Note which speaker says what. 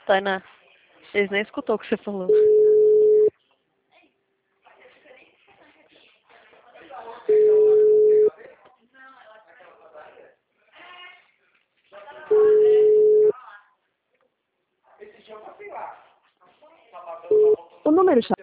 Speaker 1: Tainá, eles nem escutou o que você falou.
Speaker 2: O número